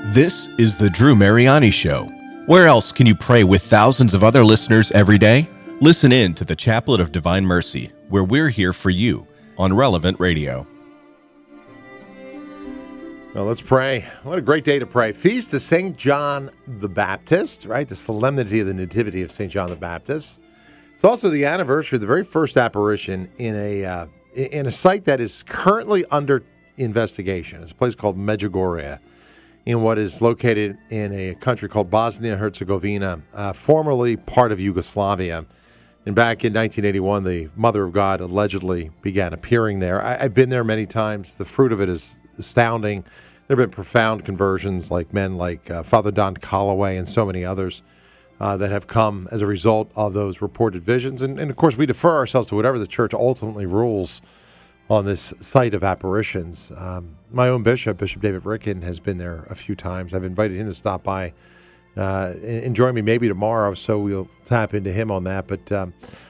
This is the Drew Mariani Show. Where else can you pray with thousands of other listeners every day? Listen in to the Chaplet of Divine Mercy, where we're here for you on Relevant Radio. Well, let's pray. What a great day to pray. Feast of St. John the Baptist, right? The solemnity of the Nativity of St. John the Baptist. It's also the anniversary of the very first apparition in a site that is currently under investigation. It's a place called Medjugorje, in what is located in a country called Bosnia-Herzegovina, formerly part of Yugoslavia. And back in 1981, the Mother of God allegedly began appearing there. I've been there many times. The fruit of it is astounding. There have been profound conversions, like men like Father Don Calloway and so many others that have come as a result of those reported visions. And of course, we defer ourselves to whatever the church ultimately rules on this site of apparitions. My own bishop, Bishop David Ricken, has been there a few times. I've invited him to stop by and join me maybe tomorrow, so we'll tap into him on that. But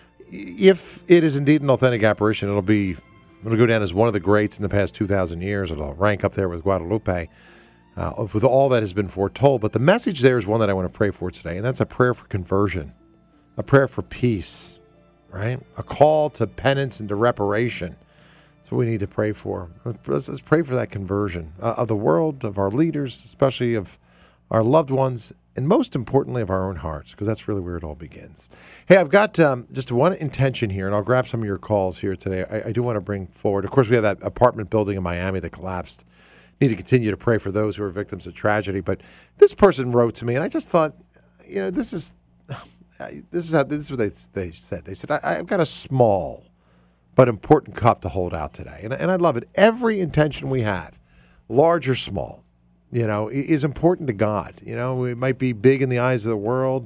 if it is indeed an authentic apparition, it'll go down as one of the greats in the past 2,000 years. It'll rank up there with Guadalupe, with all that has been foretold. But the message there is one that I want to pray for today, and that's a prayer for conversion, a prayer for peace, right? A call to penance and to reparation. That's what we need to pray for. Let's pray for that conversion of the world, of our leaders, especially of our loved ones, and most importantly of our own hearts, because that's really where it all begins. Hey, I've got just one intention here, and I'll grab some of your calls here today. I do want to bring forward, of course, we have that apartment building in Miami that collapsed. Need to continue to pray for those who are victims of tragedy. But this person wrote to me, and I just thought, this is what they said. They said, I've got a small but important cup to hold out today. And I love it. Every intention we have, large or small, is important to God. It might be big in the eyes of the world,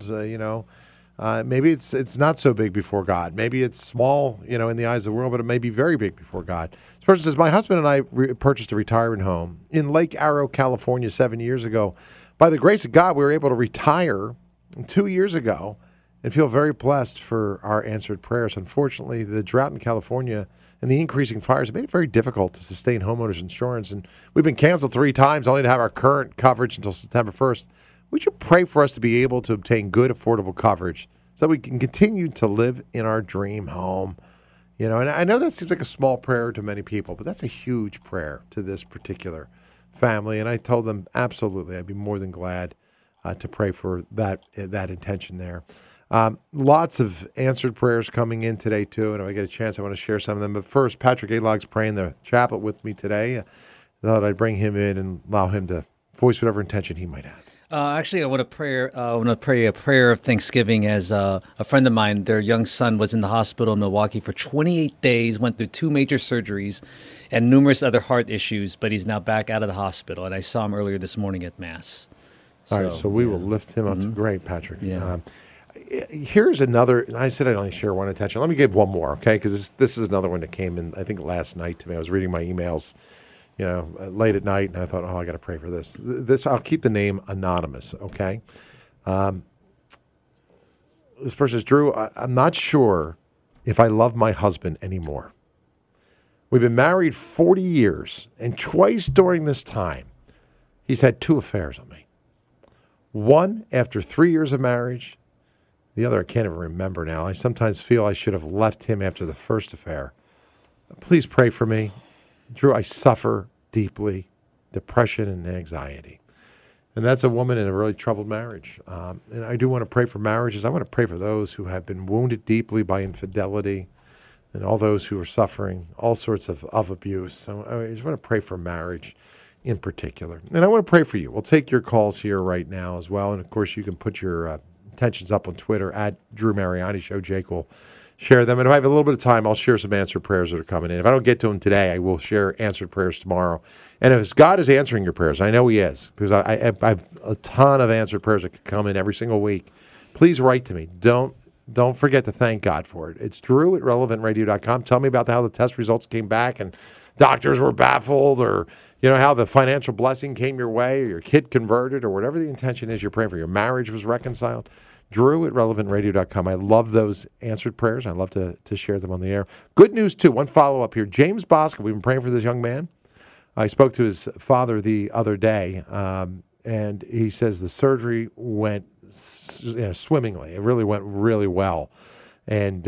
maybe it's not so big before God. Maybe it's small, in the eyes of the world, but it may be very big before God. This person says, my husband and I purchased a retirement home in Lake Arrow, California 7 years ago. By the grace of God, we were able to retire 2 years ago and feel very blessed for our answered prayers. Unfortunately, the drought in California and the increasing fires have made it very difficult to sustain homeowners insurance, and we've been canceled 3 times, only to have our current coverage until September 1st. Would you pray for us to be able to obtain good, affordable coverage so that we can continue to live in our dream home? And I know that seems like a small prayer to many people, but that's a huge prayer to this particular family, and I told them absolutely I'd be more than glad to pray for that intention there. Lots of answered prayers coming in today, too, and if I get a chance, I want to share some of them. But first, Patrick Alog's praying the chaplet with me today. I thought I'd bring him in and allow him to voice whatever intention he might have. Actually, I want to pray a prayer of thanksgiving as a friend of mine, their young son was in the hospital in Milwaukee for 28 days, went through 2 major surgeries and numerous other heart issues, but he's now back out of the hospital, and I saw him earlier this morning at Mass. All right, so we will lift him up. Great, Patrick. Yeah. Here's another. I said I'd only share one intention. Let me give one more, okay? Because this is another one that came in, I think, last night to me. I was reading my emails, late at night, and I thought, I got to pray for this. I'll keep the name anonymous, okay? This person says, Drew, I'm not sure if I love my husband anymore. We've been married 40 years, and twice during this time, he's had 2 affairs on me. One after 3 years of marriage. The other I can't even remember now. I sometimes feel I should have left him after the first affair. Please pray for me. Drew, I suffer deeply, depression and anxiety. And that's a woman in a really troubled marriage. And I do want to pray for marriages. I want to pray for those who have been wounded deeply by infidelity and all those who are suffering all sorts of abuse. So I just want to pray for marriage in particular. And I want to pray for you. We'll take your calls here right now as well. And, of course, you can put your intentions up on Twitter at Drew Mariani Show. Jake will share them. And if I have a little bit of time, I'll share some answered prayers that are coming in. If I don't get to them today, I will share answered prayers tomorrow. And if God is answering your prayers, I know He is, because I have a ton of answered prayers that come in every single week. Please write to me. Don't forget to thank God for it. It's Drew at relevantradio.com. Tell me about how the test results came back and doctors were baffled, or how the financial blessing came your way, or your kid converted, or whatever the intention is you're praying for. Your marriage was reconciled. Drew at relevantradio.com. I love those answered prayers. I love to share them on the air. Good news, too. One follow-up here. James Bosco, we've been praying for this young man. I spoke to his father the other day, and he says the surgery went swimmingly. It really went really well. And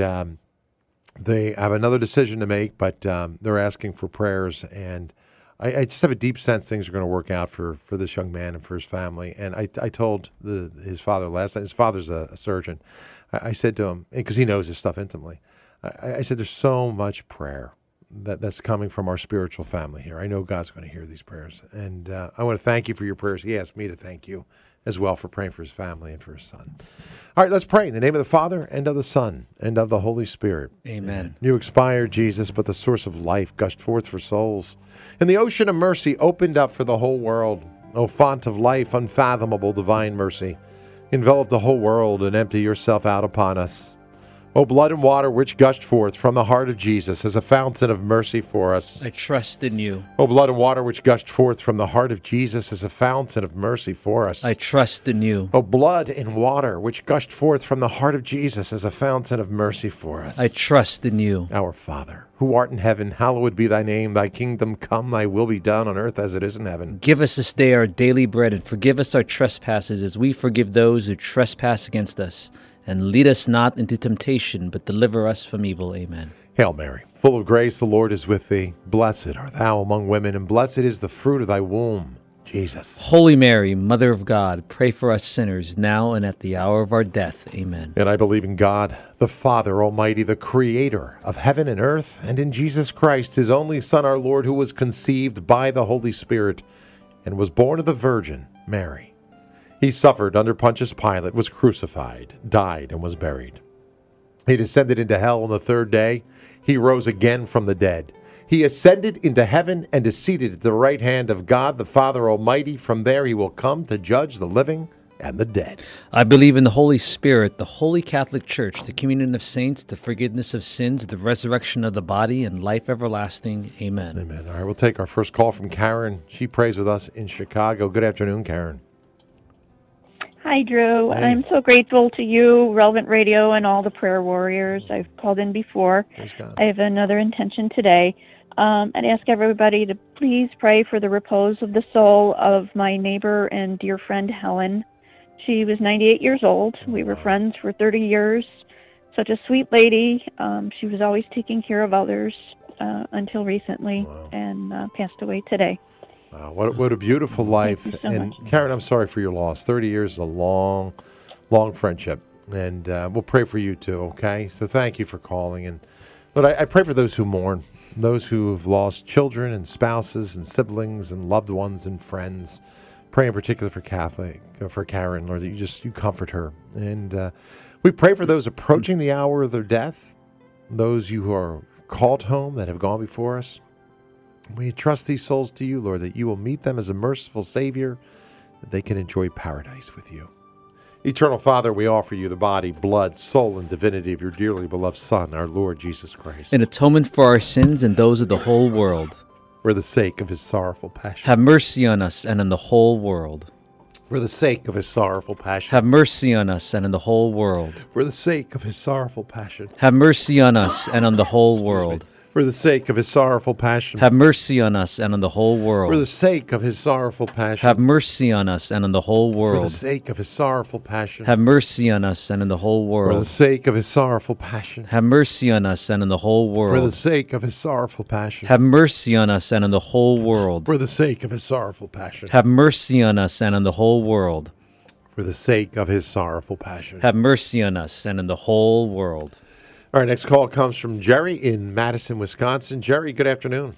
they have another decision to make, but they're asking for prayers. And I just have a deep sense things are going to work out for this young man and for his family. And I told his father last night, his father's a surgeon. I said to him, because he knows his stuff intimately, I said, there's so much prayer that's coming from our spiritual family here. I know God's going to hear these prayers. And I want to thank you for your prayers. He asked me to thank you as well for praying for his family and for his son. All right, let's pray in the name of the Father, and of the Son, and of the Holy Spirit. Amen. You expired, Jesus, but the source of life gushed forth for souls. And the ocean of mercy opened up for the whole world. O font of life, unfathomable divine mercy, envelop the whole world and empty yourself out upon us. O blood and water which gushed forth from the heart of Jesus as a fountain of mercy for us. I trust in you. O blood and water which gushed forth from the heart of Jesus as a fountain of mercy for us. I trust in you. O blood and water which gushed forth from the heart of Jesus as a fountain of mercy for us. I trust in you. Our Father, who art in heaven, hallowed be thy name. Thy kingdom come, thy will be done on earth as it is in heaven. Give us this day our daily bread, and forgive us our trespasses as we forgive those who trespass against us. And lead us not into temptation, but deliver us from evil. Amen. Hail Mary, full of grace, the Lord is with thee. Blessed art thou among women, and blessed is the fruit of thy womb, Jesus. Holy Mary, Mother of God, pray for us sinners, now and at the hour of our death. Amen. And I believe in God, the Father Almighty, the Creator of heaven and earth, and in Jesus Christ, his only Son, our Lord, who was conceived by the Holy Spirit and was born of the Virgin Mary. He suffered under Pontius Pilate, was crucified, died, and was buried. He descended into hell on the third day. He rose again from the dead. He ascended into heaven and is seated at the right hand of God, the Father Almighty. From there he will come to judge the living and the dead. I believe in the Holy Spirit, the Holy Catholic Church, the communion of saints, the forgiveness of sins, the resurrection of the body, and life everlasting. Amen. Amen. All right, we'll take our first call from Karen. She prays with us in Chicago. Good afternoon, Karen. Hi, Drew. Hey. I'm so grateful to you, Relevant Radio, and all the prayer warriors. I've called in before. Praise God. I have another intention today. I'd ask everybody to please pray for the repose of the soul of my neighbor and dear friend, Helen. She was 98 years old. We were friends for 30 years. Such a sweet lady. She was always taking care of others until recently, and passed away today. Wow, what a beautiful life. Thank you so And much. Karen, I'm sorry for your loss. 30 years is a long, long friendship. And we'll pray for you too, okay? So thank you for calling. But I pray for those who mourn, those who have lost children and spouses and siblings and loved ones and friends. Pray in particular for Karen, Lord, that you comfort her. And we pray for those approaching the hour of their death, those who are called home that have gone before us. We trust these souls to you, Lord, that you will meet them as a merciful Savior, that they can enjoy paradise with you. Eternal Father, we offer you the body, blood, soul, and divinity of your dearly beloved Son, our Lord Jesus Christ, In atonement for our sins and those of the whole world. for the sake of his sorrowful passion. Have mercy on us and on the whole world. For the sake of his sorrowful passion. Have mercy on us and on the whole world. For the sake of his sorrowful passion. Have mercy on us and on the whole world. For the sake of his sorrowful passion. Have mercy on us and on the whole For the world. sake of his sorrowful passion. Have mercy on us and on the whole For the world. sake of his sorrowful passion. Have mercy on us and on the whole For the world. sake of his sorrowful passion. Have mercy on us and on the whole For the world. sake of his sorrowful passion. Have mercy on us and on the whole world. For the sake of his sorrowful passion. Have mercy on us and on the whole world. For the sake of his sorrowful passion. Have mercy on us and on the whole world. All right, next call comes from Jerry in Madison, Wisconsin. Jerry, good afternoon.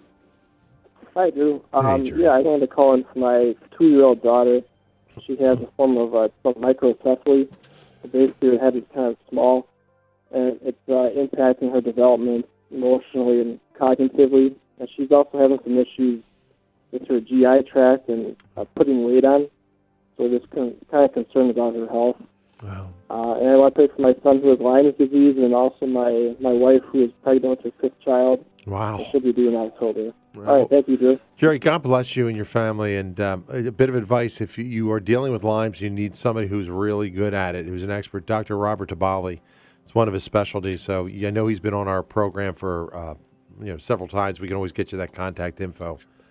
Hi, Drew. Hey, Jerry. I wanted to call in for my 2-year-old daughter. She has a form of microcephaly. So basically, her head is kind of small, and it's impacting her development emotionally and cognitively. And she's also having some issues with her GI tract and putting weight on. So we're just kind of concerned about her health. Wow. And I want to pray for my son who has Lyme's disease, and also my wife who is pregnant with her 5th child. Wow. She'll be due in October. All right, thank you, Drew. Jerry, God bless you and your family. And a bit of advice, if you are dealing with Lyme's, you need somebody who's really good at it, who's an expert. Dr. Robert Tabali, it's one of his specialties. So I know he's been on our program for several times. We can always get you that contact info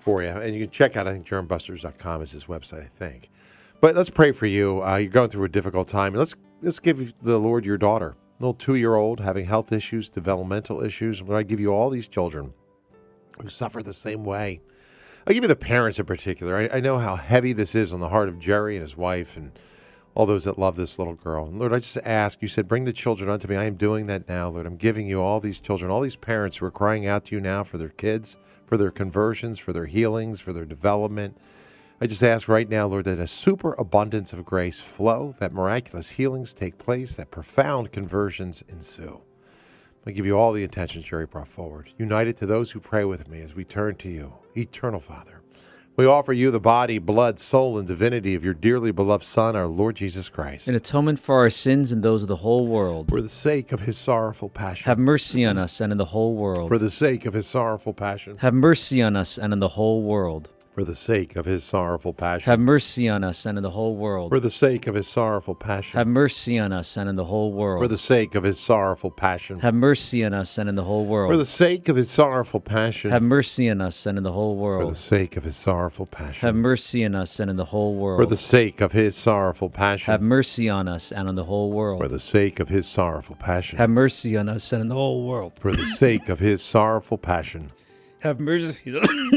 for you. And you can check out, I think, germbusters.com is his website, I think. But let's pray for you. You're going through a difficult time. And let's give the Lord your daughter, little 2-year-old, having health issues, developmental issues. Lord, I give you all these children who suffer the same way. I give you the parents in particular. I know how heavy this is on the heart of Jerry and his wife and all those that love this little girl. And Lord, I just ask, you said, bring the children unto me. I am doing that now, Lord. I'm giving you all these children, all these parents who are crying out to you now for their kids, for their conversions, for their healings, for their development. I just ask right now, Lord, that a superabundance of grace flow, that miraculous healings take place, that profound conversions ensue. I give you all the intentions Jerry brought forward. United to those who pray with me as we turn to you, eternal Father. We offer you the body, blood, soul, and divinity of your dearly beloved Son, our Lord Jesus Christ. In atonement for our sins and those of the whole world. For the sake of his sorrowful passion. Have mercy on us and in the whole world. For the sake of his sorrowful passion. Have mercy on us and in the whole world. For the sake of his sorrowful passion. Have mercy on us and in the whole world. For the sake of his sorrowful passion. Have mercy on us and in the whole world. For the sake of his sorrowful passion. Have mercy on us and in the whole world. For the sake of his sorrowful passion. Have mercy on us and in the whole world. For the sake of his sorrowful passion. Have mercy on us and in the whole world. For the sake of his sorrowful passion. Have mercy on us and in the whole world. For the sake of his sorrowful passion. Have mercy on us and in the whole world. For the sake of his sorrowful passion. Have mercy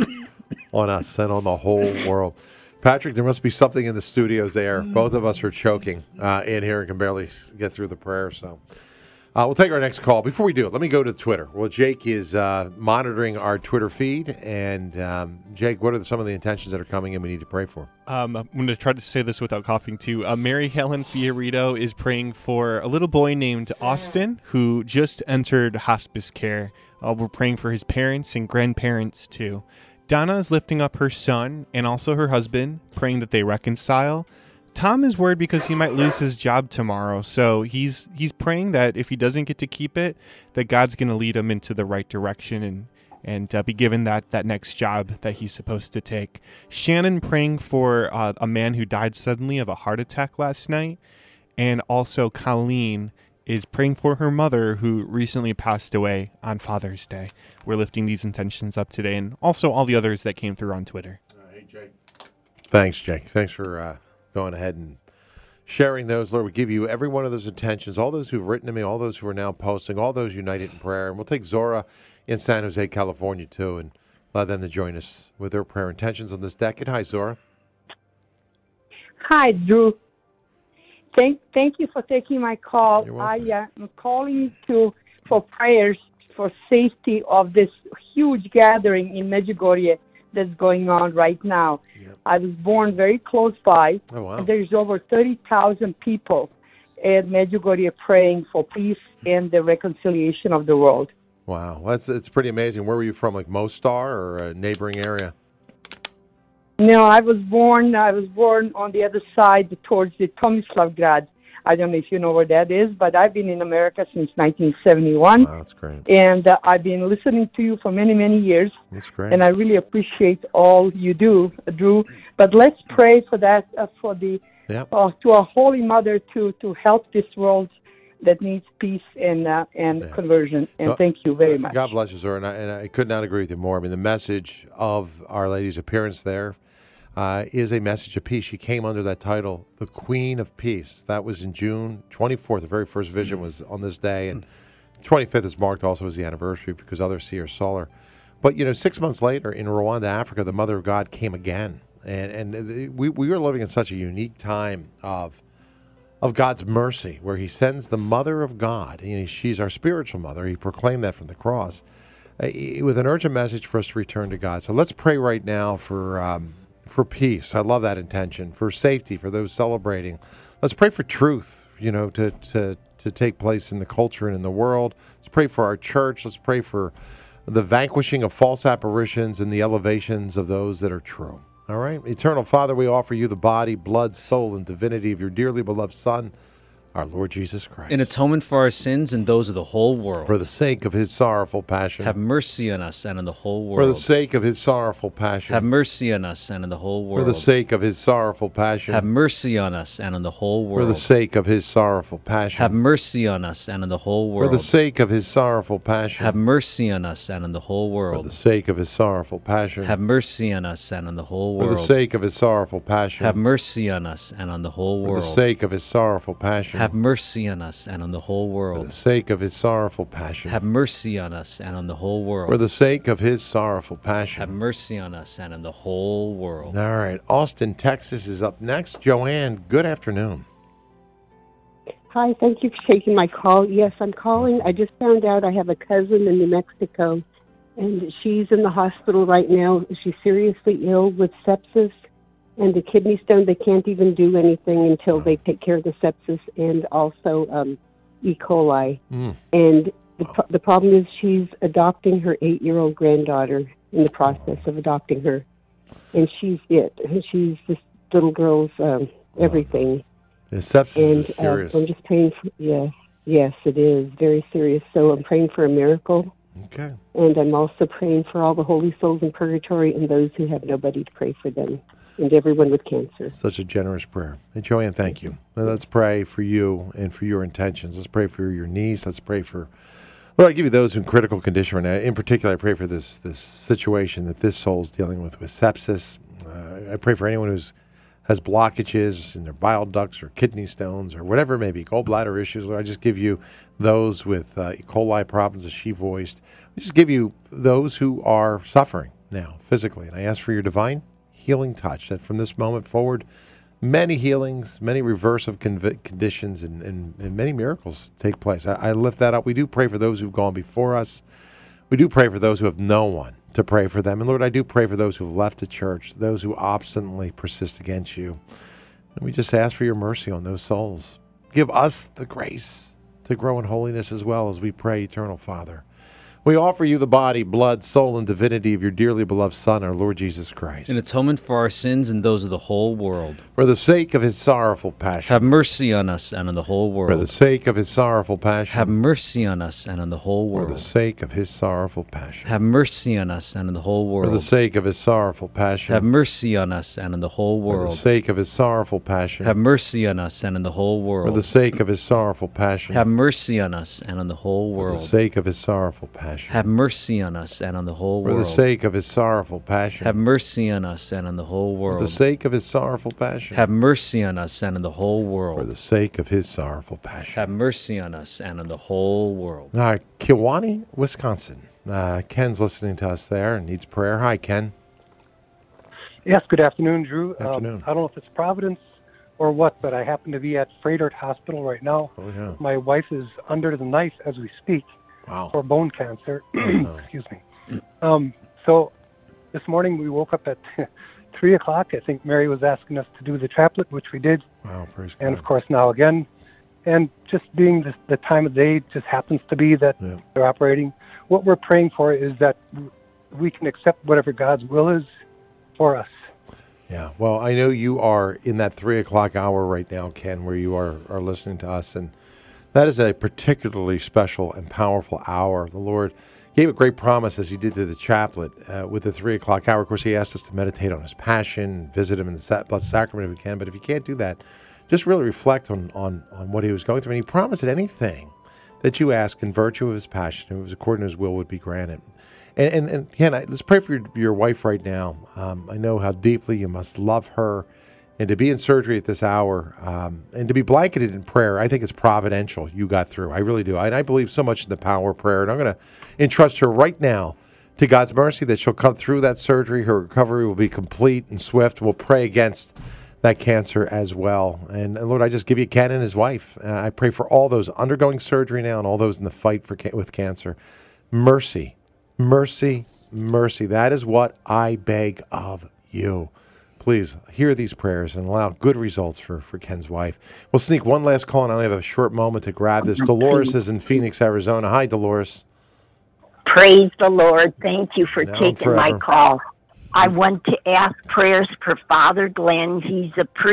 on us and on the whole world. Patrick, there must be something in the studios there. Both of us are choking in here and can barely get through the prayer. So we'll take our next call. Before we do, let me go to Twitter. Well, Jake is monitoring our Twitter feed. And Jake, what are some of the intentions that are coming in we need to pray for? I'm going to try to say this without coughing too. Mary Helen Fiorito is praying for a little boy named Austin who just entered hospice care. We're praying for his parents and grandparents too. Donna is lifting up her son and also her husband, praying that they reconcile. Tom is worried because he might lose his job tomorrow, so he's praying that if he doesn't get to keep it, that God's going to lead him into the right direction and be given that next job that he's supposed to take. Shannon praying for a man who died suddenly of a heart attack last night, and also Colleen is praying for her mother who recently passed away on Father's Day. We're lifting these intentions up today and also all the others that came through on Twitter. Hey, Jake. Thanks, Jake. Thanks for going ahead and sharing those. Lord, we give you every one of those intentions, all those who've written to me, all those who are now posting, all those united in prayer. And we'll take Zora in San Jose, California, too, and allow them to join us with their prayer intentions on this decade. Hi, Zora. Hi, Drew. Thank you for taking my call. I am calling for prayers for safety of this huge gathering in Medjugorje that's going on right now. Yep. I was born very close by. Oh, wow. And there's over 30,000 people at Medjugorje praying for peace and the reconciliation of the world. Wow, it's pretty amazing. Where were you from, like Mostar or a neighboring area? No, I was born on the other side towards the Tomislavgrad. I don't know if you know where that is, but I've been in America since 1971. Wow, that's great. And I've been listening to you for many, many years. That's great. And I really appreciate all you do, Drew. But let's pray for that, to our Holy Mother to help this world that needs peace and conversion. And thank you very much. God bless you, Zora. And I could not agree with you more. I mean, the message of Our Lady's appearance there is a message of peace. She came under that title, the Queen of Peace. That was in June 24th. The very first vision was on this day. And 25th is marked also as the anniversary because other seers saw her. But, 6 months later in Rwanda, Africa, the Mother of God came again. And we are living in such a unique time of God's mercy, where he sends the Mother of God. She's our spiritual mother. He proclaimed that from the cross with an urgent message for us to return to God. So let's pray right now for peace. I love that intention. For safety, for those celebrating. Let's pray for truth, to take place in the culture and in the world. Let's pray for our church. Let's pray for the vanquishing of false apparitions and the elevations of those that are true. All right. Eternal Father, we offer you the body, blood, soul, and divinity of your dearly beloved Son, our Lord Jesus Christ. In atonement for our sins and those of the whole world. For the sake of his sorrowful passion. Have mercy on us and on the whole world. For the sake of his sorrowful passion. Have mercy on us and on the whole world. For the sake of his sorrowful passion. Have mercy on us and on the whole world. For the sake of his sorrowful passion. Have mercy on us and on the whole world. For the sake of his sorrowful passion. Have mercy on us and on the whole world. For the sake of his sorrowful passion. Have mercy on us and on the whole world. For the sake of his sorrowful passion. Have mercy on us and on the whole world. For the sake of his sorrowful passion. Have mercy on us and on the whole For world. the sake of his sorrowful passion. Have mercy on us and on the whole world. For the sake of his sorrowful passion. Have mercy on us and on the whole world. All right. Austin, Texas is up next. Joanne, good afternoon. Hi, thank you for taking my call. Yes, I'm calling. I just found out I have a cousin in New Mexico, and she's in the hospital right now. She's seriously ill with sepsis and a kidney stone. They can't even do anything until they take care of the sepsis and also E. coli. And the problem is she's adopting her 8-year-old granddaughter in the process of adopting her. And she's it. She's this little girl's everything. The sepsis And is serious. I'm just praying for, yes, it is very serious. So I'm praying for a miracle. Okay. And I'm also praying for all the holy souls in purgatory and those who have nobody to pray for them, and everyone with cancer. Such a generous prayer. Hey, Joanne, thank you. Now, let's pray for you and for your intentions. Let's pray for your niece. Let's pray for, Lord, I give you those in critical condition right now. In particular, I pray for this situation that this soul's dealing with sepsis. I pray for anyone who's has blockages in their bile ducts or kidney stones or whatever it may be, gallbladder issues. Lord, I just give you those with E. coli problems that she voiced. I just give you those who are suffering now physically. And I ask for your divine healing touch, that from this moment forward, many healings, many reverse of conditions, and many miracles take place. I lift that up. We do pray for those who've gone before us. We do pray for those who have no one to pray for them. And Lord, I do pray for those who have left the church, those who obstinately persist against you. And we just ask for your mercy on those souls. Give us the grace to grow in holiness as well as we pray, Eternal Father. We offer you the body, blood, soul, and divinity of your dearly beloved Son, our Lord Jesus Christ. In atonement for our sins and those of the whole world. For the sake of his sorrowful passion. Have mercy on us and on the whole world. For the sake of his sorrowful passion. Have mercy on us and on the whole world. For the sake of his sorrowful passion. Have mercy on us and on the whole world. For the sake of his sorrowful passion. Have mercy on us and on the whole world. For the sake of his sorrowful passion. Have mercy on us and on the whole world. For the sake of his sorrowful passion. Have mercy on us and on the whole world. For the sake of his sorrowful passion. Have mercy on us and on the whole world. For the sake of his sorrowful passion. Have mercy on us and on the whole world. For the sake of his sorrowful passion. Have mercy on us and on the whole world. For the sake of his sorrowful passion. Have mercy on us and on the whole world. All right, Kewaunee, Wisconsin. Ken's listening to us there and needs prayer. Hi, Ken. Yes, good afternoon, Drew. Afternoon. I don't know if it's Providence or what, but I happen to be at Fredert Hospital right now. Oh, yeah. My wife is under the knife as we speak for bone cancer. Excuse me. So this morning we woke up at 3 o'clock. I think Mary was asking us to do the chaplet, which we did. Wow, praise And God. of course now again. And just being the time of day just happens to be that they're operating. What we're praying for is that we can accept whatever God's will is for us. Yeah, well, I know you are in that 3 o'clock hour right now, Ken, where you are listening to us, and that is a particularly special and powerful hour. The Lord gave a great promise, as he did to the chaplet, with the 3 o'clock hour. Of course, he asked us to meditate on his passion, visit him in the Blessed Sacrament if we can, but if you can't do that, just really reflect on what he was going through. And he promised that anything that you ask in virtue of his passion, if it was according to his will, would be granted. And Ken, let's pray for your wife right now. I know how deeply you must love her, and to be in surgery at this hour, and to be blanketed in prayer, I think it's providential you got through. I really do. And I believe so much in the power of prayer, and I'm going to entrust her right now to God's mercy that she'll come through that surgery. Her recovery will be complete and swift. We'll pray against that cancer as well. And Lord, I just give you Ken and his wife. I pray for all those undergoing surgery now and all those in the fight with cancer. Mercy. Mercy, mercy. That is what I beg of you. Please hear these prayers and allow good results for Ken's wife. We'll sneak one last call, and I only have a short moment to grab this. Dolores is in Phoenix, Arizona. Hi, Dolores. Praise the Lord. Thank you for Now and taking my forever. call. I want to ask prayers for Father Glenn. He's a priest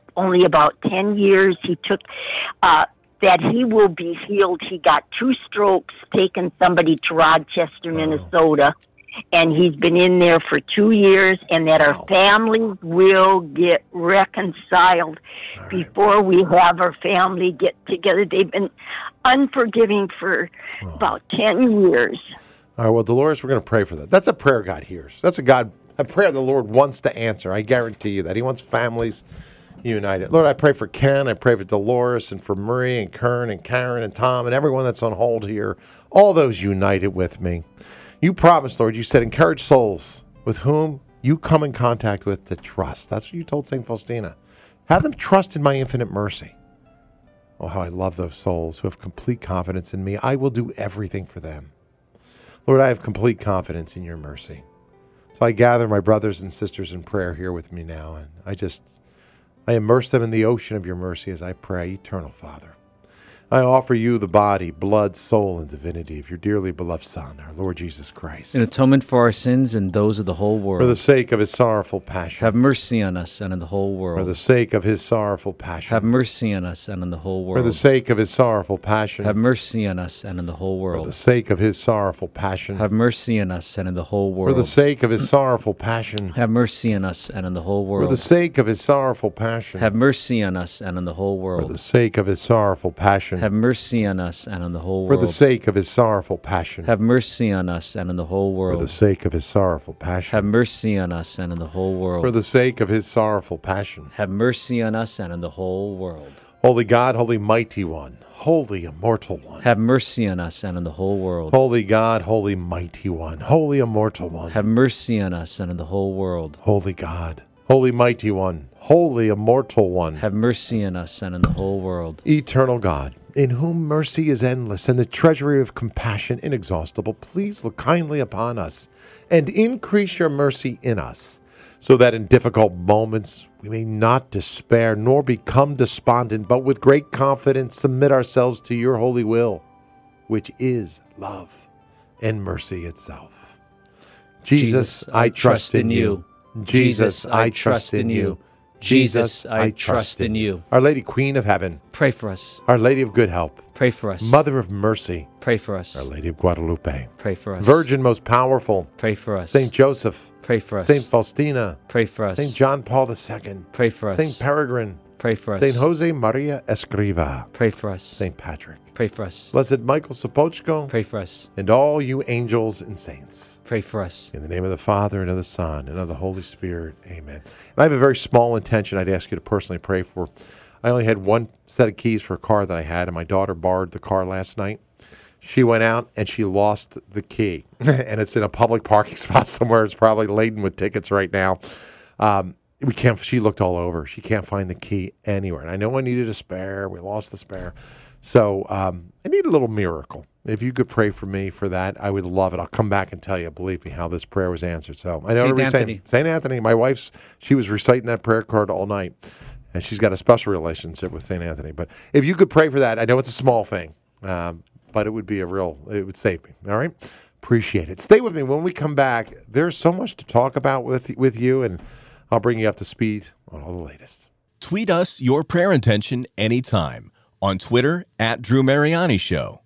only about 10 years. He took, that he will be healed. He got 2 strokes, taking somebody to Rochester, Minnesota, and he's been in there for 2 years, and that our families will get reconciled before we have our family get together. They've been unforgiving for about 10 years. All right, well, Dolores, we're going to pray for that. That's a prayer God hears. That's a prayer the Lord wants to answer. I guarantee you that. He wants families united. Lord, I pray for Ken. I pray for Dolores and for Marie and Kern and Karen and Tom and everyone that's on hold here. All those united with me. You promised, Lord, you said, encourage souls with whom you come in contact with to trust. That's what you told St. Faustina. Have them trust in my infinite mercy. Oh, how I love those souls who have complete confidence in me. I will do everything for them. Lord, I have complete confidence in your mercy. So I gather my brothers and sisters in prayer here with me now, and I immerse them in the ocean of your mercy as I pray, Eternal Father. I offer you the body, blood, soul, and divinity of your dearly beloved Son, our Lord Jesus Christ. In atonement for our sins and those of the whole world. For the sake of his sorrowful passion. Have mercy on us and on the whole world. For the sake of his sorrowful passion. Have mercy on us and on the whole world. For the sake of his sorrowful passion. Have mercy on us and on the whole world. For the sake of his sorrowful passion. Have mercy on us and on the whole world. For the sake of his sorrowful passion. Have mercy on us and on the whole world. For the sake of his sorrowful passion. Have mercy on us and on the whole world. For the sake of his sorrowful passion. Have mercy on us and on the whole For world. the sake of his sorrowful passion. Have mercy on us and on the whole world. For the sake of his sorrowful passion. Have mercy on us and on the whole world. For the sake of his sorrowful passion. Have mercy on us and on the whole world. Holy God, holy mighty one, holy immortal one. Have mercy on us and on the whole world. Holy God, holy mighty one, holy immortal one. Have mercy on us and on the whole world. Holy God, holy mighty one, holy immortal one. Have mercy on us and on the whole world. Eternal God, in whom mercy is endless and the treasury of compassion inexhaustible, please look kindly upon us and increase your mercy in us, so that in difficult moments we may not despair nor become despondent, but with great confidence submit ourselves to your holy will, which is love and mercy itself. Jesus, I trust in you. Jesus, I trust in you. Jesus, I trust in you. Our Lady, Queen of Heaven, pray for us. Our Lady of Good Help, pray for us. Mother of Mercy, pray for us. Our Lady of Guadalupe, pray for us. Virgin most powerful, pray for us. Saint Joseph, pray for us. Saint Faustina, pray for us. Saint John Paul II, pray for us. Saint Peregrine, pray for us. Saint Jose Maria Escriva, pray for us. Saint Patrick, pray for us. Blessed Michael Sopochko, pray for us. And all you angels and saints, pray for us. In the name of the Father, and of the Son, and of the Holy Spirit. Amen. And I have a very small intention I'd ask you to personally pray for. I only had one set of keys for a car that I had, and my daughter borrowed the car last night. She went out, and she lost the key. And it's in a public parking spot somewhere. It's probably laden with tickets right now. She looked all over. She can't find the key anywhere. And I know I needed a spare. We lost the spare. So I need a little miracle. If you could pray for me for that, I would love it. I'll come back and tell you, believe me, how this prayer was answered. So I know St. Anthony. My wife's, she was reciting that prayer card all night, and she's got a special relationship with St. Anthony. But if you could pray for that, I know it's a small thing, but it would be it would save me. All right? Appreciate it. Stay with me. When we come back, there's so much to talk about with you, and I'll bring you up to speed on all the latest. Tweet us your prayer intention anytime on Twitter @Drew Mariani Show.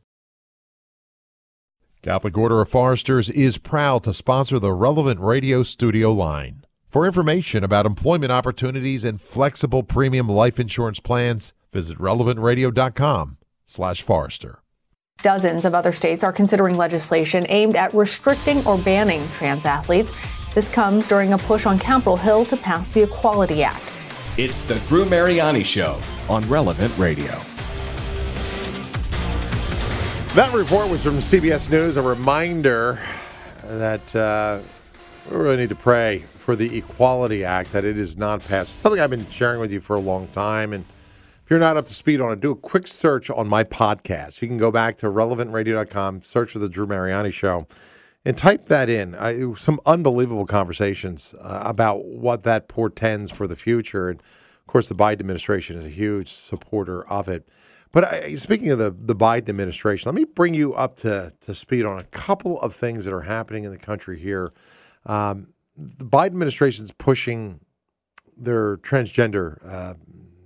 Catholic Order of Foresters is proud to sponsor the Relevant Radio studio line. For information about employment opportunities and flexible premium life insurance plans, visit relevantradio.com/Forester. Dozens of other states are considering legislation aimed at restricting or banning trans athletes. This comes during a push on Capitol Hill to pass the Equality Act. It's the Drew Mariani Show on Relevant Radio. That report was from CBS News, a reminder that we really need to pray for the Equality Act, that it is not passed. It's something I've been sharing with you for a long time, and if you're not up to speed on it, do a quick search on my podcast. You can go back to relevantradio.com, search for the Drew Mariani Show, and type that in. Some unbelievable conversations about what that portends for the future, and of course the Biden administration is a huge supporter of it. But speaking of the Biden administration, let me bring you up to speed on a couple of things that are happening in the country here. The Biden administration is pushing their transgender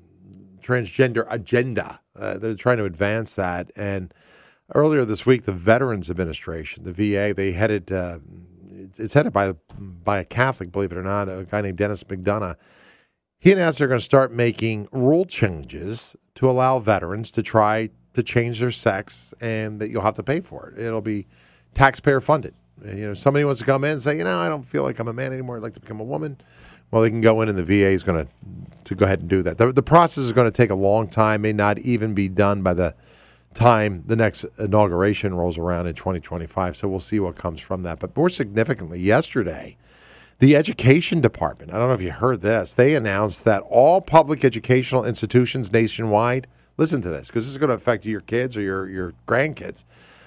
transgender agenda. They're trying to advance that. And earlier this week, the Veterans Administration, the VA, they headed. It's headed by a Catholic, believe it or not, a guy named Dennis McDonough. He announced they're going to start making rule changes to allow veterans to try to change their sex, and that you'll have to pay for it. It'll be taxpayer funded. Somebody wants to come in and say, I don't feel like I'm a man anymore. I'd like to become a woman. Well, they can go in, and the VA is going to go ahead and do that. The process is going to take a long time, may not even be done by the time the next inauguration rolls around in 2025. So we'll see what comes from that. But more significantly, yesterday, the Education Department, I don't know if you heard this, they announced that all public educational institutions nationwide, listen to this, because this is going to affect your kids or your grandkids.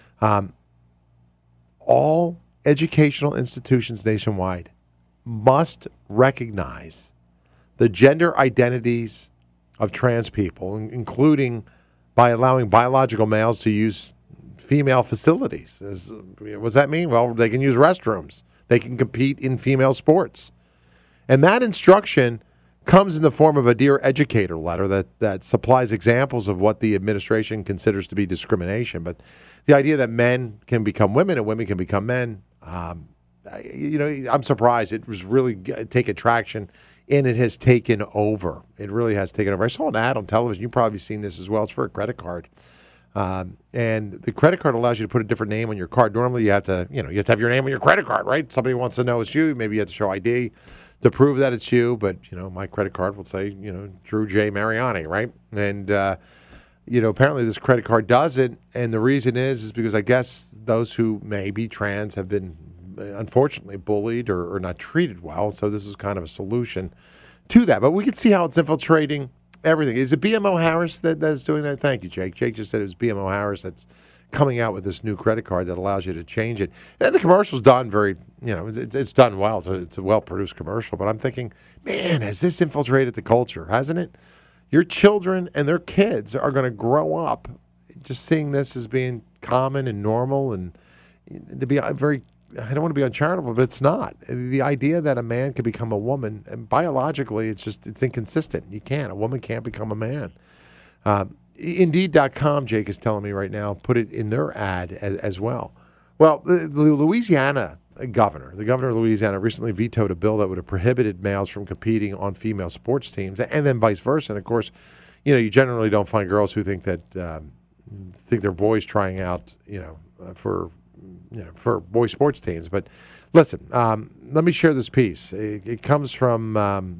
All educational institutions nationwide must recognize the gender identities of trans people, including by allowing biological males to use female facilities. What does that mean? Well, they can use restrooms. They can compete in female sports. And that instruction comes in the form of a Dear Educator letter that supplies examples of what the administration considers to be discrimination. But the idea that men can become women and women can become men, I'm surprised. It was really taking traction, and it has taken over. It really has taken over. I saw an ad on television. You've probably seen this as well. It's for a credit card. And the credit card allows you to put a different name on your card. Normally, you have to have your name on your credit card, right? Somebody wants to know it's you. Maybe you have to show ID to prove that it's you. But my credit card will say, Drew J. Mariani, right? And apparently this credit card does it, and the reason is because I guess those who may be trans have been unfortunately bullied or not treated well. So this is kind of a solution to that. But we can see how it's infiltrating everything. Is it BMO Harris that's doing that? Thank you, Jake. Jake just said it was BMO Harris that's coming out with this new credit card that allows you to change it. And the commercial's done very, it's done well. It's a well-produced commercial. But I'm thinking, man, has this infiltrated the culture, hasn't it? Your children and their kids are going to grow up just seeing this as being common and normal, and to be very, I don't want to be uncharitable, but it's not. The idea that a man can become a woman, and biologically, it's inconsistent. You can't. A woman can't become a man. Indeed.com, Jake is telling me right now, put it in their ad as well. Well, the Louisiana governor, the governor of Louisiana, recently vetoed a bill that would have prohibited males from competing on female sports teams, and then vice versa. And of course, you generally don't find girls who think that think they're boys trying out, for boy sports teams. But listen, let me share this piece. It comes from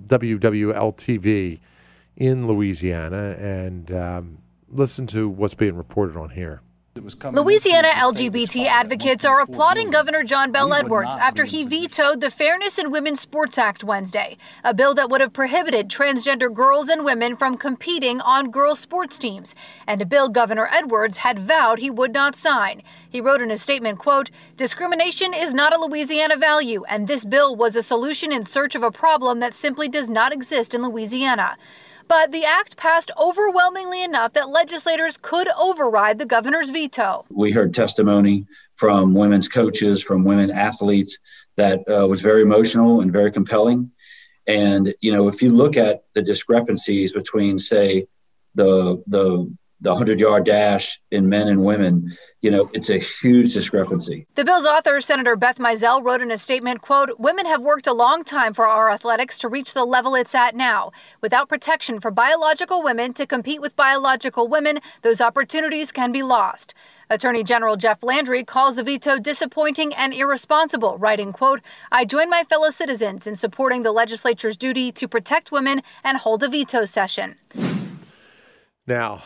WWL-TV in Louisiana, and listen to what's being reported on here. Louisiana LGBT advocates are applauding Governor John Bel Edwards after he vetoed the Fairness in Women's Sports Act Wednesday, a bill that would have prohibited transgender girls and women from competing on girls' sports teams, and a bill Governor Edwards had vowed he would not sign. He wrote in a statement, quote, "Discrimination is not a Louisiana value, and this bill was a solution in search of a problem that simply does not exist in Louisiana." But the act passed overwhelmingly enough that legislators could override the governor's veto. We heard testimony from women's coaches, from women athletes that was very emotional and very compelling. And, if you look at the discrepancies between, say, the 100-yard dash in men and women, it's a huge discrepancy. The bill's author, Senator Beth Mizell, wrote in a statement, quote, "Women have worked a long time for our athletics to reach the level it's at now. Without protection for biological women to compete with biological women, those opportunities can be lost." Attorney General Jeff Landry calls the veto disappointing and irresponsible, writing, quote, "I join my fellow citizens in supporting the legislature's duty to protect women and hold a veto session." Now,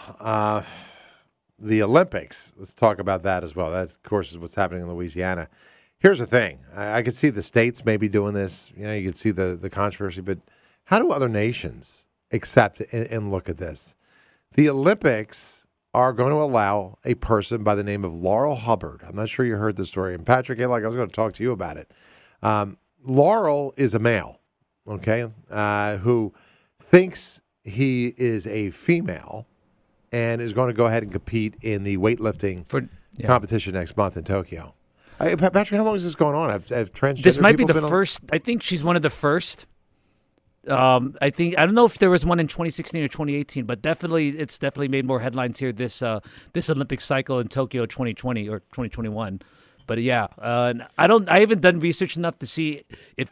the Olympics, let's talk about that as well. That, of course, is what's happening in Louisiana. Here's the thing. I could see the states maybe doing this. You could see the controversy. But how do other nations accept and look at this? The Olympics are going to allow a person by the name of Laurel Hubbard. I'm not sure you heard the story. And Patrick, I was going to talk to you about it. Laurel is a male, okay, who thinks he is a female and is going to go ahead and compete in the weightlifting competition next month in Tokyo. Patrick, how long is this going on? Have transgender This might be people the first. I think she's one of the first I don't know if there was one in 2016 or 2018, but it's definitely made more headlines here this Olympic cycle in Tokyo 2020 or 2021. But yeah, I haven't done research enough to see if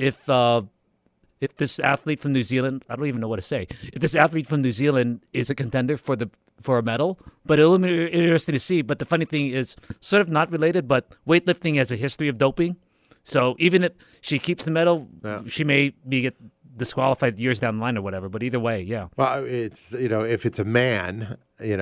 this athlete from New Zealand, I don't even know what to say. If this athlete from New Zealand is a contender for a medal, but it'll be interesting to see. But the funny thing is, sort of not related, but weightlifting has a history of doping. So even if she keeps the medal, she may get disqualified years down the line or whatever. But either way, yeah. Well, it's if it's a man,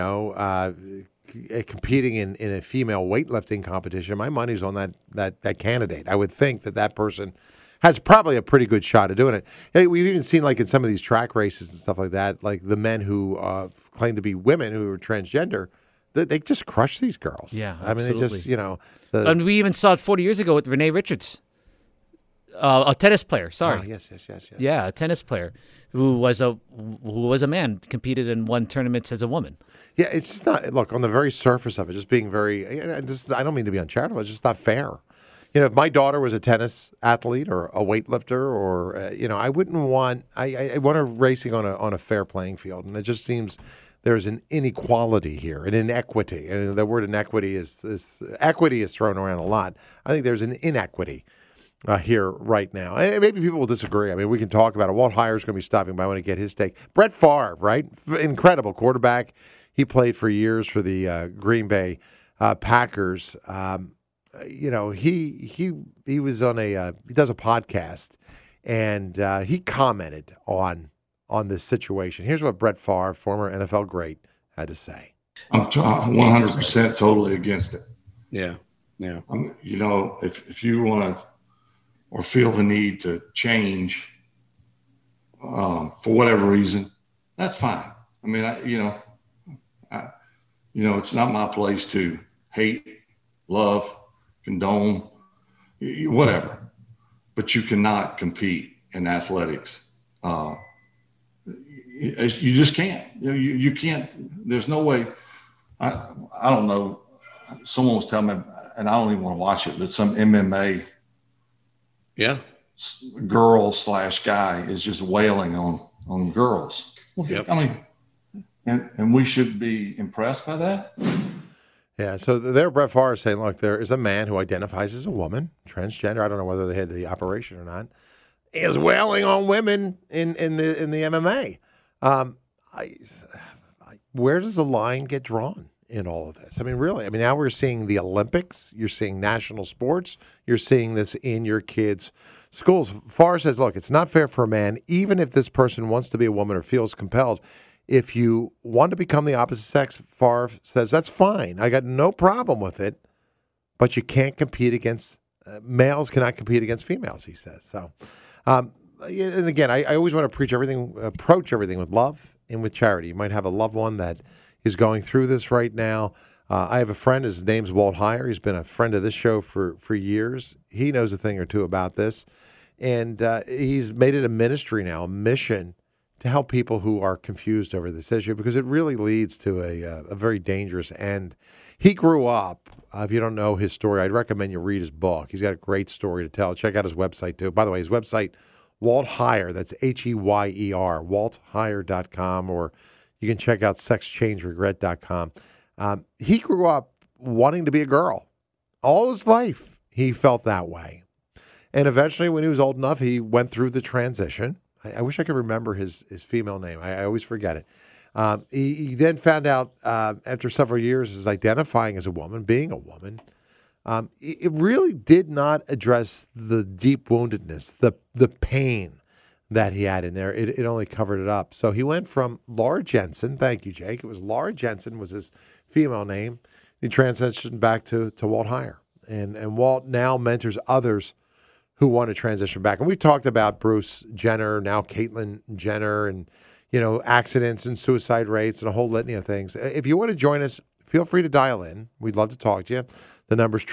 competing in a female weightlifting competition, my money's on that candidate. I would think that person has probably a pretty good shot at doing it. Hey, we've even seen, like, in some of these track races and stuff like that, like the men who claim to be women who are transgender, they just crush these girls. Yeah, I mean, absolutely. they just, and we even saw it 40 years ago with Renee Richards, a tennis player. Sorry. Oh, yes. Yeah, a tennis player who was a man, competed and won tournaments as a woman. Yeah, it's just not. Look, on the very surface of it, just being very. I don't mean to be uncharitable. It's just not fair. If my daughter was a tennis athlete or a weightlifter, or I wouldn't want. I want her racing on a fair playing field, and it just seems there's an inequality here, an inequity, and the word inequity is equity is thrown around a lot. I think there's an inequity here right now, and maybe people will disagree. I mean, we can talk about it. Walt Heier's going to be stopping by. I want to get his take. Brett Favre, right? Incredible quarterback. He played for years for the Green Bay Packers. He was on he does a podcast, and he commented on this situation. Here's what Brett Favre, former NFL great, had to say. I'm 100% totally against it. Yeah. If you want to or feel the need to change for whatever reason, that's fine. I mean, it's not my place to hate, love, condone, whatever. But you cannot compete in athletics. You just can't. You can't. There's no way. I don't know. Someone was telling me, and I don't even want to watch it, but some MMA girl / guy is just wailing on girls. Yep. I mean, and we should be impressed by that. Yeah, so there Brett Favre is saying, look, there is a man who identifies as a woman, transgender. I don't know whether they had the operation or not. Is wailing on women in the MMA. Where does the line get drawn in all of this? I mean, really. I mean, now we're seeing the Olympics. You're seeing national sports. You're seeing this in your kids' schools. Favre says, look, it's not fair for a man, even if this person wants to be a woman or feels compelled. If you want to become the opposite sex, Favre says, that's fine. I got no problem with it, but you can't compete against males cannot compete against females, he says. So, and again, I always want to approach everything with love and with charity. You might have a loved one that is going through this right now. I have a friend, his name's Walt Heier. He's been a friend of this show for years. He knows a thing or two about this. And he's made it a ministry now, a mission to help people who are confused over this issue, because it really leads to a very dangerous end. He grew up, if you don't know his story, I'd recommend you read his book. He's got a great story to tell. Check out his website, too. By the way, his website, Walt Heier, that's Heier, waltheier.com, or you can check out sexchangeregret.com. He grew up wanting to be a girl. All his life, he felt that way. And eventually, when he was old enough, he went through the transition. I wish I could remember his female name. I always forget it. He then found out after several years as identifying as a woman, being a woman, it really did not address the deep woundedness, the pain that he had in there. It only covered it up. So he went from Laura Jensen, thank you, Jake. It was Laura Jensen was his female name. He transitioned back to Walt Heier. And Walt now mentors others who want to transition back. And we talked about Bruce Jenner, now Caitlyn Jenner, and, accidents and suicide rates and a whole litany of things. If you want to join us, feel free to dial in. We'd love to talk to you. The number's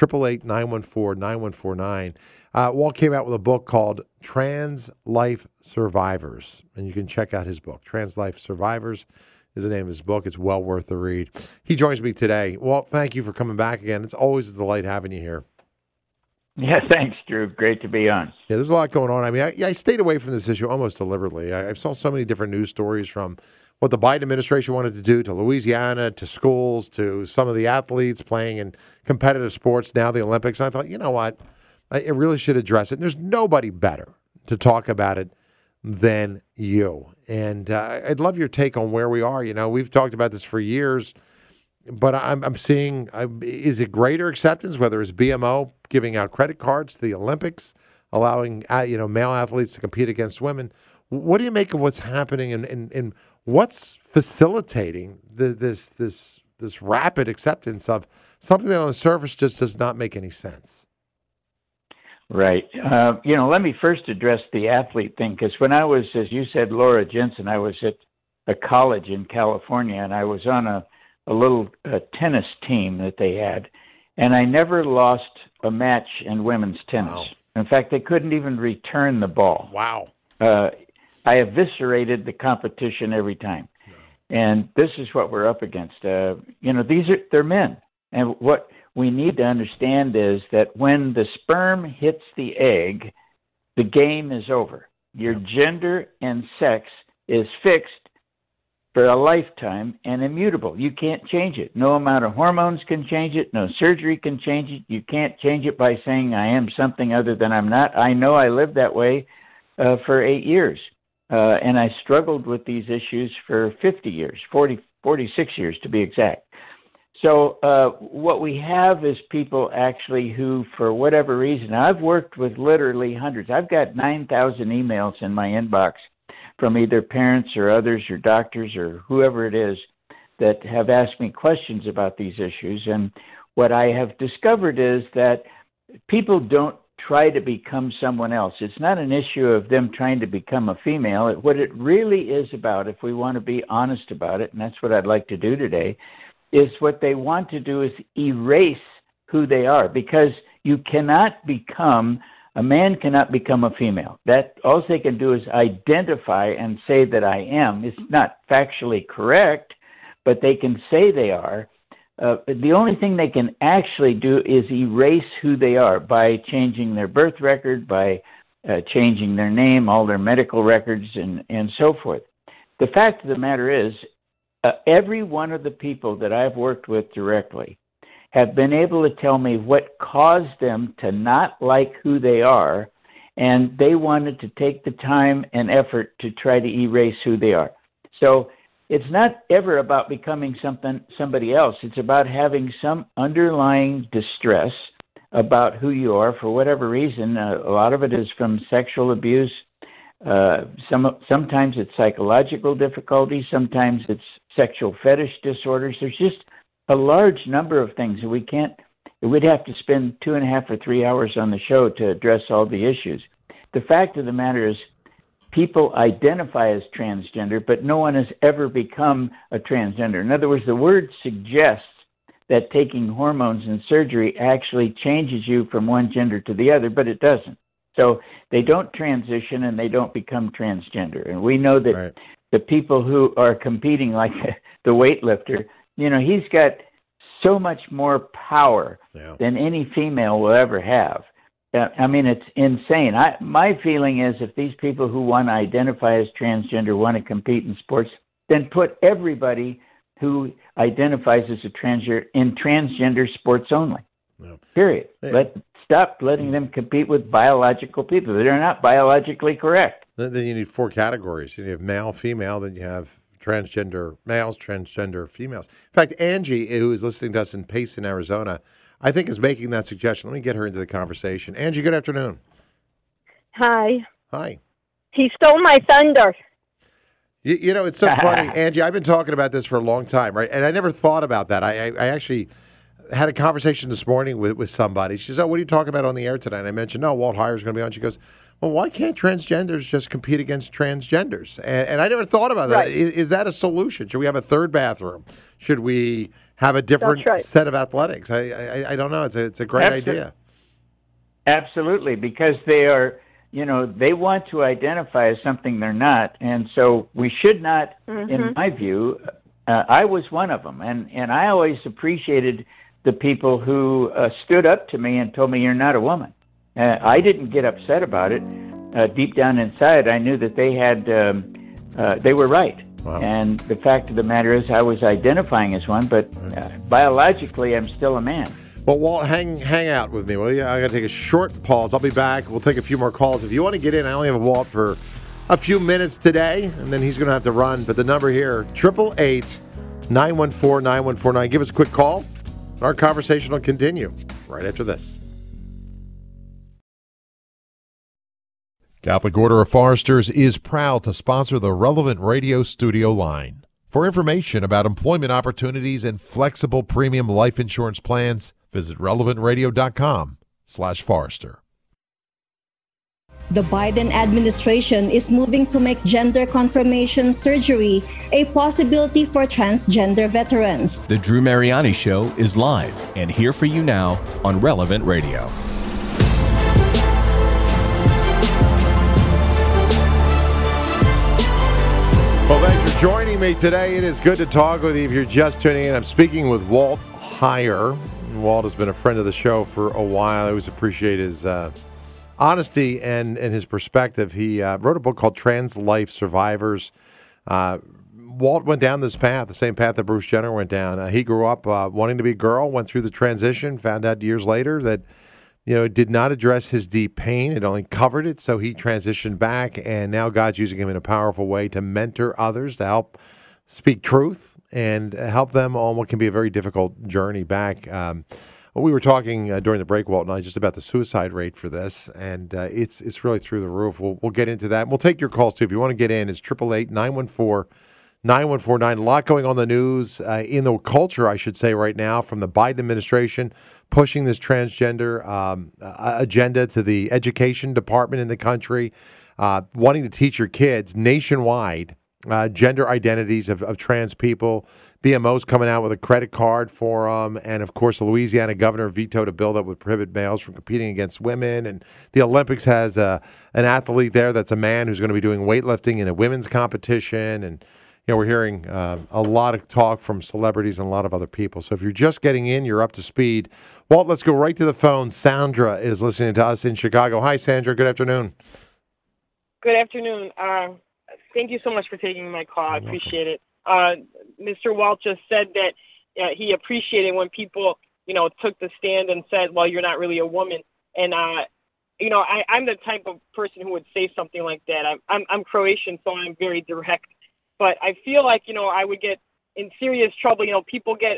888-914-9149. Walt came out with a book called Trans Life Survivors, and you can check out his book. Trans Life Survivors is the name of his book. It's well worth the read. He joins me today. Walt, thank you for coming back again. It's always a delight having you here. Yeah, thanks, Drew. Great to be on. Yeah, there's a lot going on. I mean, I stayed away from this issue almost deliberately. I saw so many different news stories from what the Biden administration wanted to do to Louisiana, to schools, to some of the athletes playing in competitive sports, now the Olympics. And I thought, you know what? I really should address it. And there's nobody better to talk about it than you. And I'd love your take on where we are. You know, we've talked about this for years. But I'm seeing, is it greater acceptance, whether it's BMO giving out credit cards to the Olympics, allowing male athletes to compete against women? What do you make of what's happening and what's facilitating this rapid acceptance of something that on the surface just does not make any sense? Right. Let me first address the athlete thing, because when I was, as you said, Laura Jensen, I was at a college in California, and I was on a little tennis team that they had, and I never lost a match in women's tennis. Wow. In fact, they couldn't even return the ball. Wow. I eviscerated the competition every time. Yeah. And this is what we're up against. They're men. And what we need to understand is that when the sperm hits the egg, the game is over. Your gender and sex is fixed for a lifetime and immutable. You can't change it. No amount of hormones can change it. No surgery can change it. You can't change it by saying I am something other than I'm not. I know I lived that way for 8 years. And I struggled with these issues for 50 years, 46 years to be exact. So what we have is people actually who, for whatever reason, I've worked with literally hundreds. I've got 9,000 emails in my inbox from either parents or others or doctors or whoever it is that have asked me questions about these issues. And what I have discovered is that people don't try to become someone else. It's not an issue of them trying to become a female. What it really is about, if we want to be honest about it, and that's what I'd like to do today, is what they want to do is erase who they are, because you cannot become a man cannot become a female. That all they can do is identify and say that I am. It's not factually correct, but they can say they are. The only thing they can actually do is erase who they are by changing their birth record, by changing their name, all their medical records, and so forth. The fact of the matter is, every one of the people that I've worked with directly have been able to tell me what caused them to not like who they are, and they wanted to take the time and effort to try to erase who they are. So it's not ever about becoming somebody else. It's about having some underlying distress about who you are for whatever reason. A lot of it is from sexual abuse. Sometimes it's psychological difficulties. Sometimes it's sexual fetish disorders. There's just a large number of things. We'd have to spend 2.5 or 3 hours on the show to address all the issues. The fact of the matter is, people identify as transgender, but no one has ever become a transgender. In other words, the word suggests that taking hormones and surgery actually changes you from one gender to the other, but it doesn't. So they don't transition and they don't become transgender. And we know that the people who are competing, like the weightlifter, he's got so much more power than any female will ever have. I mean, it's insane. My feeling is, if these people who want to identify as transgender want to compete in sports, then put everybody who identifies as a transgender in transgender sports only. Period. Stop letting them compete with biological people. They're not biologically correct. Then you need 4 categories. You have male, female, then you have transgender males, transgender females. In fact, Angie, who is listening to us in Payson, Arizona, I think is making that suggestion. Let me get her into the conversation. Angie, good afternoon. Hi. Hi. He stole my thunder. It's so funny, Angie. I've been talking about this for a long time, right? And I never thought about that. I actually had a conversation this morning with somebody. She says, "Oh, what are you talking about on the air today?" And I mentioned, "No, Walt Heyer's going to be on." She goes, "Well, why can't transgenders just compete against transgenders?" And I never thought about that. Right. Is that a solution? Should we have a third bathroom? Should we have a different set of athletics? I don't know. It's a great idea. Absolutely, because they are, they want to identify as something they're not, and so we should not, in my view, I was one of them, and I always appreciated the people who stood up to me and told me, "You're not a woman." I didn't get upset about it. Deep down inside, I knew that they were right. Wow. And the fact of the matter is, I was identifying as one, but biologically, I'm still a man. Well, Walt, hang out with me, will you? I got to take a short pause. I'll be back. We'll take a few more calls. If you want to get in, I only have Walt for a few minutes today, and then he's going to have to run. But the number here, 888-914-9149. Give us a quick call. Our conversation will continue right after this. Catholic Order of Foresters is proud to sponsor the Relevant Radio Studio line. For information about employment opportunities and flexible premium life insurance plans, visit relevantradio.com/Forester. The Biden administration is moving to make gender confirmation surgery a possibility for transgender veterans. The Drew Mariani Show is live and here for you now on Relevant Radio. Well, thanks for joining me today. It is good to talk with you. If you're just tuning in, I'm speaking with Walt Heyer. Walt has been a friend of the show for a while. I always appreciate his honesty and his perspective. He wrote a book called Trans Life Survivors. Walt went down this path, the same path that Bruce Jenner went down. He grew up wanting to be a girl, went through the transition, found out years later that it did not address his deep pain. It only covered it, so he transitioned back, and now God's using him in a powerful way to mentor others, to help speak truth and help them on what can be a very difficult journey back. We were talking during the break, Walt and I, just about the suicide rate for this, and it's really through the roof. We'll get into that. We'll take your calls, too. If you want to get in, it's 888-914-9149. A lot going on in the news, in the culture, I should say, right now, from the Biden administration pushing this transgender agenda to the education department in the country, wanting to teach your kids nationwide gender identities of trans people. BMO's coming out with a credit card for them. And, of course, the Louisiana governor vetoed a bill that would prohibit males from competing against women. And the Olympics has an athlete there that's a man who's going to be doing weightlifting in a women's competition. And, we're hearing a lot of talk from celebrities and a lot of other people. So if you're just getting in, you're up to speed. Walt, let's go right to the phone. Sandra is listening to us in Chicago. Hi, Sandra. Good afternoon. Good afternoon. Thank you so much for taking my call. I appreciate it. Mr. Walt just said that he appreciated when people, took the stand and said, well, you're not really a woman. And, I'm the type of person who would say something like that. I'm Croatian, so I'm very direct. But I feel like, I would get in serious trouble. People get,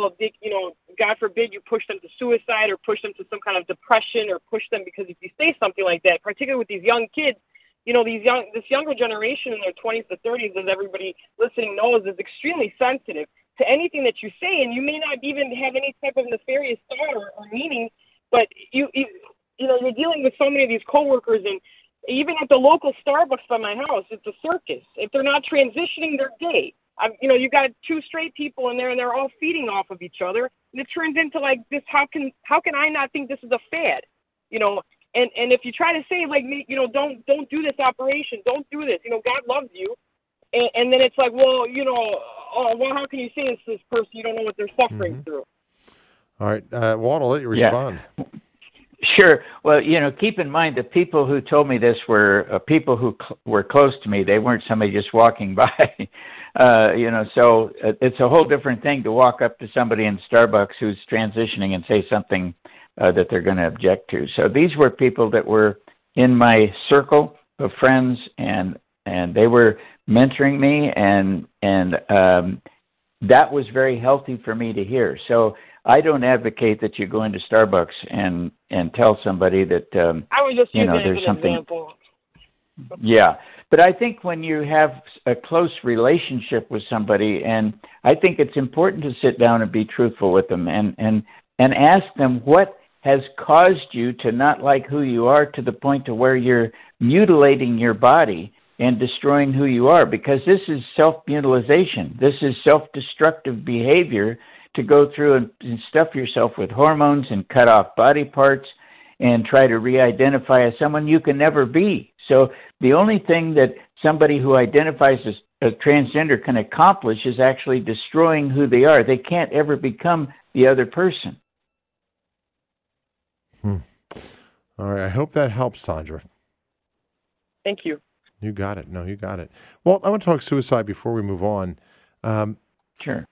God forbid you push them to suicide or push them to some kind of depression or push them because if you say something like that, particularly with these young kids, this younger generation in their 20s to 30s, as everybody listening knows, is extremely sensitive to anything that you say, and you may not even have any type of nefarious thought or meaning, but you're dealing with so many of these coworkers, and even at the local Starbucks by my house, it's a circus. If they're not transitioning, they're gay. You got two straight people in there, and they're all feeding off of each other, and it turns into like this. How can I not think this is a fad? And if you try to say like me, don't do this operation, don't do this. God loves you, and then it's like, well, how can you say this to this person? You don't know what they're suffering through. All right, Walt, I'll let you respond. Yeah. Sure. Well, keep in mind the people who told me this were people who were close to me. They weren't somebody just walking by. So it's a whole different thing to walk up to somebody in Starbucks who's transitioning and say something that they're going to object to. So these were people that were in my circle of friends, and they were mentoring me, and that was very healthy for me to hear. So I don't advocate that you go into Starbucks and tell somebody that I was just using there's an something. Example. Yeah, but I think when you have a close relationship with somebody, and I think it's important to sit down and be truthful with them and ask them what has caused you to not like who you are to the point to where you're mutilating your body and destroying who you are, because this is self-mutilization. This is self-destructive behavior to go through and stuff yourself with hormones and cut off body parts and try to re-identify as someone you can never be. So the only thing that somebody who identifies as transgender can accomplish is actually destroying who they are. They can't ever become the other person. All right. I hope that helps, Sandra. Thank you. You got it. No, you got it. Well, I want to talk suicide before we move on. Sure.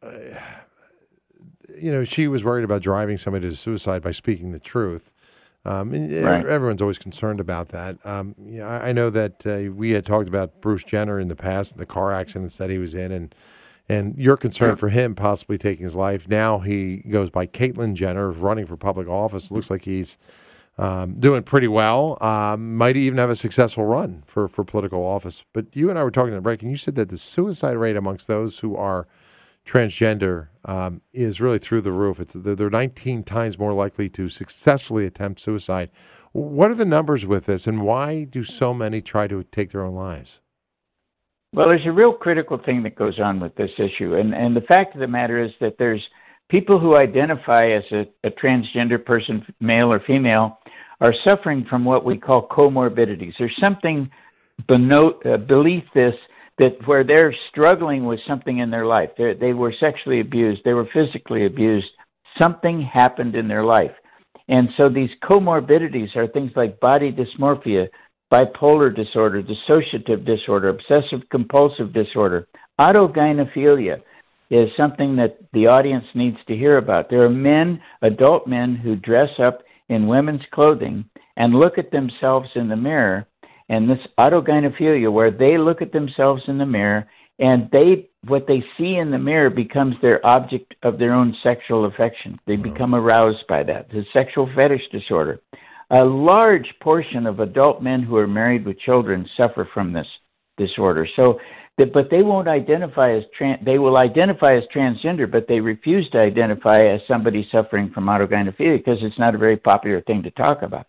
She was worried about driving somebody to suicide by speaking the truth. Right. Everyone's always concerned about that. I know that we had talked about Bruce Jenner in the past, the car accidents that he was in, and you're concerned for him possibly taking his life. Now he goes by Caitlyn Jenner, running for public office. Looks like he's doing pretty well. Might even have a successful run for political office. But you and I were talking at the break, and you said that the suicide rate amongst those who are transgender is really through the roof. They're 19 times more likely to successfully attempt suicide. What are the numbers with this, and why do so many try to take their own lives? Well, there's a real critical thing that goes on with this issue. And the fact of the matter is that there's people who identify as a transgender person, male or female, are suffering from what we call comorbidities. There's something beneath this that where they're struggling with something in their life. They were sexually abused. They were physically abused. Something happened in their life. And so these comorbidities are things like body dysmorphia, bipolar disorder, dissociative disorder, obsessive compulsive disorder. Autogynephilia is something that the audience needs to hear about. There are men, adult men, who dress up in women's clothing and look at themselves in the mirror, and this autogynephilia, where they look at themselves in the mirror and what they see in the mirror becomes their object of their own sexual affection. They become aroused by that. The sexual fetish disorder. A large portion of adult men who are married with children suffer from this disorder. But they won't identify as they will identify as transgender, but they refuse to identify as somebody suffering from autogynephilia because it's not a very popular thing to talk about.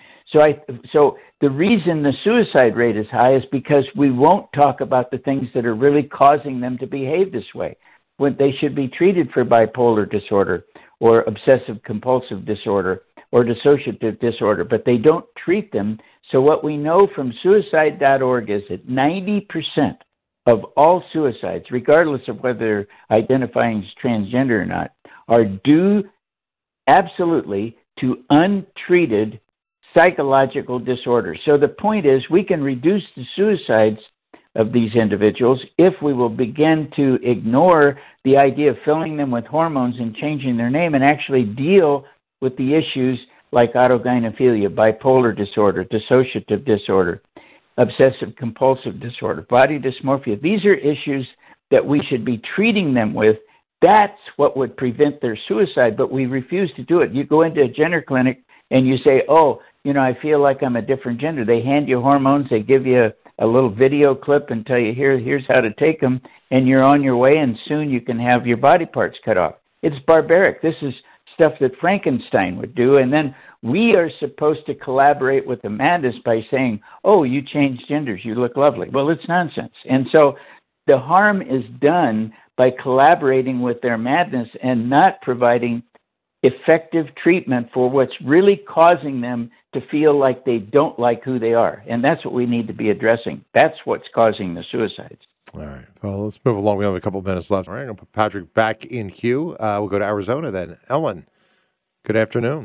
So the reason the suicide rate is high is because we won't talk about the things that are really causing them to behave this way, when they should be treated for bipolar disorder or obsessive compulsive disorder or dissociative disorder, but they don't treat them. So what we know from suicide.org is that 90% of all suicides, regardless of whether they're identifying as transgender or not, are due absolutely to untreated psychological disorders. So the point is, we can reduce the suicides of these individuals if we will begin to ignore the idea of filling them with hormones and changing their name and actually deal with the issues like autogynephilia, bipolar disorder, dissociative disorder, obsessive compulsive disorder, body dysmorphia. These are issues that we should be treating them with. That's what would prevent their suicide, but we refuse to do it. You go into a gender clinic and you say, I feel like I'm a different gender. They hand you hormones, they give you a little video clip and tell you, here's how to take them, and you're on your way, and soon you can have your body parts cut off. It's barbaric. This is stuff that Frankenstein would do, and then we are supposed to collaborate with the madness by saying, you changed genders, you look lovely. Well, it's nonsense. And so the harm is done by collaborating with their madness and not providing effective treatment for what's really causing them to feel like they don't like who they are. And that's what we need to be addressing. That's what's causing the suicides. All right. Well, let's move along. We have a couple of minutes left. All right, I'm going to put Patrick back in queue. We'll go to Arizona then. Ellen, good afternoon.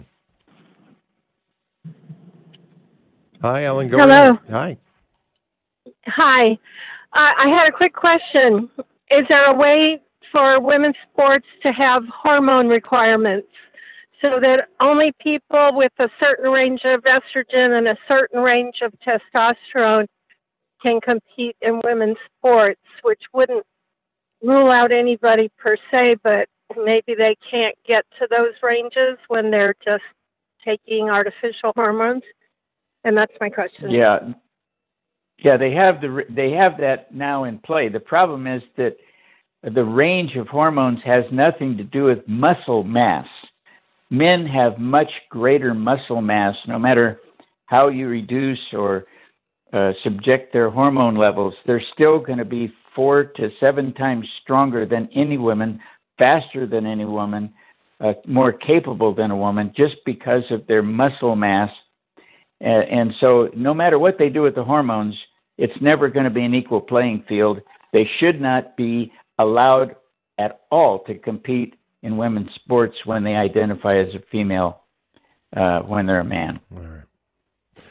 Hi, Ellen. Go Hello. ahead. Hi. I had a quick question. Is there a way for women's sports to have hormone requirements so that only people with a certain range of estrogen and a certain range of testosterone can compete in women's sports, which wouldn't rule out anybody per se, but maybe they can't get to those ranges when they're just taking artificial hormones? And that's my question. Yeah, they have that now in play. The problem is that the range of hormones has nothing to do with muscle mass. Men have much greater muscle mass, no matter how you reduce or subject their hormone levels. They're still going to be 4 to 7 times stronger than any woman, faster than any woman, more capable than a woman, just because of their muscle mass. And so no matter what they do with the hormones, it's never going to be an equal playing field. They should not be allowed at all to compete in women's sports when they identify as a female, when they're a man. All right.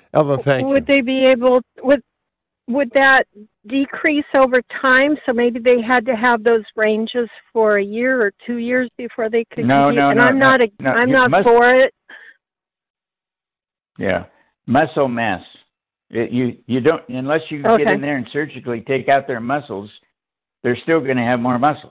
Evelyn, thank you. Would they be able? Would that decrease over time? So maybe they had to have those ranges for a year or 2 years before they could compete. I'm not for it. Yeah, muscle mass. You don't, unless you get in there and surgically take out their muscles, they're still going to have more muscles.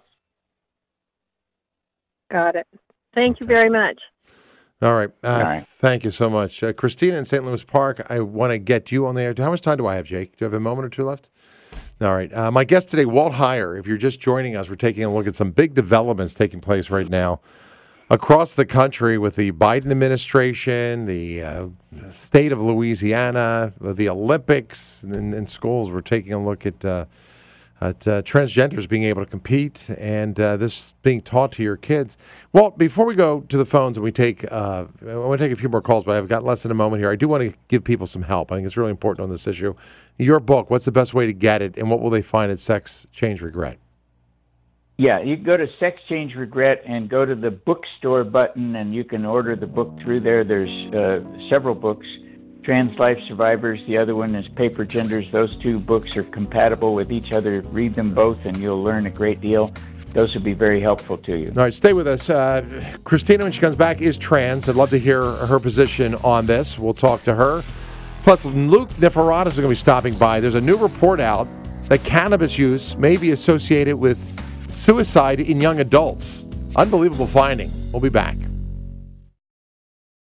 Got it. Thank you very much. All right. Thank you so much. Christina in St. Louis Park, I want to get you on the air. How much time do I have, Jake? Do you have a moment or two left? All right. My guest today, Walt Heyer. If you're just joining us, we're taking a look at some big developments taking place right now across the country with the Biden administration, the state of Louisiana, the Olympics, and in schools. We're taking a look at transgenders being able to compete and this being taught to your kids. Walt, before we go to the phones and we take, I want to take a few more calls, but I've got less than a moment here. I do want to give people some help. I think it's really important on this issue. Your book, what's the best way to get it, and what will they find at Sex Change Regret? Yeah, you go to Sex Change Regret and go to the bookstore button, and you can order the book through there. There's several books. Trans Life Survivors, the other one is Paper Genders. Those two books are compatible with each other. Read them both and you'll learn a great deal. Those would be very helpful to you. All right, stay with us. Christina, when she comes back, is trans. I'd love to hear her position on this. We'll talk to her. Plus, Luke Niforatos is going to be stopping by. There's a new report out that cannabis use may be associated with suicide in young adults. Unbelievable finding. We'll be back.